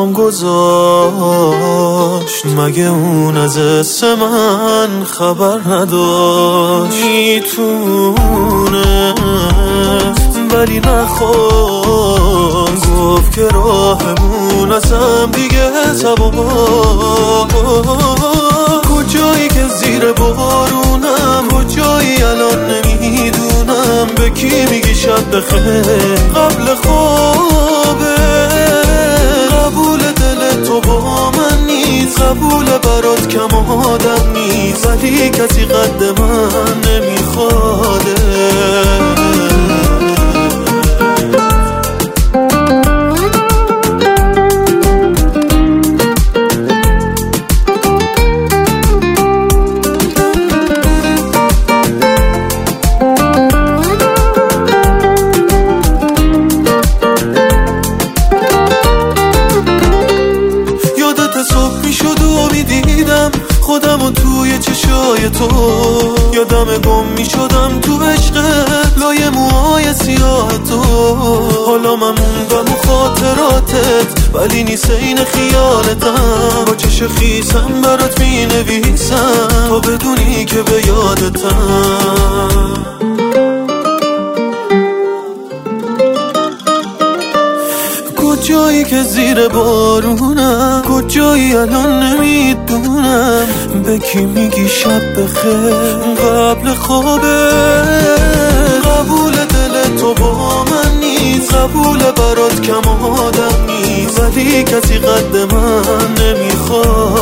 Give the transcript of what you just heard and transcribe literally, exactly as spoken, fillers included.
برام گذاشت، مگه اون از اسم من خبر نداشت؟ میتونست ولی نخواست، گفت که راهمون از هم دیگه تبا. کجایی که زیر بارونم، کجایی الان نمیدونم، به کی میگی شب بخیر قبل خوابه؟ قبول دل تو با من نیست، قبول برات کم آدم نیست، ولی کسی قد من نمیخواده. خودمو توی چشای تو، یادم گم می شدم تو عشق لای موهای سیاه تو. حالا من موندم و خاطراتت، ولی نیست این خیالتم. با چش خیسم برات می نویسم تا بدونی که به یادتم. کجایی که زیر بارونم، کجایی الان نمیدونم، به کی میگی شب بخیر قبل خوابه؟ قبول دل تو با من نیست، قبول برات کم آدم نیست، ولی کسی قد من نمیخواد.